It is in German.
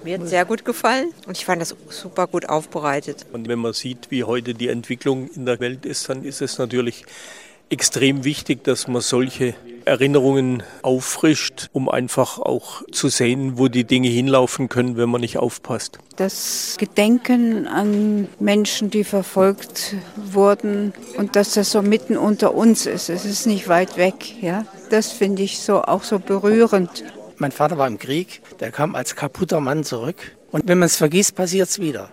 Mir hat sehr gut gefallen und ich fand das super gut aufbereitet. Und wenn man sieht, wie heute die Entwicklung in der Welt ist, dann ist es natürlich extrem wichtig, dass man solche Erinnerungen auffrischt, um einfach auch zu sehen, wo die Dinge hinlaufen können, wenn man nicht aufpasst. Das Gedenken an Menschen, die verfolgt wurden und dass das so mitten unter uns ist. Es ist nicht weit weg. Ja? Das finde ich auch so berührend. Mein Vater war im Krieg, der kam als kaputter Mann zurück. Und wenn man es vergisst, passiert es wieder.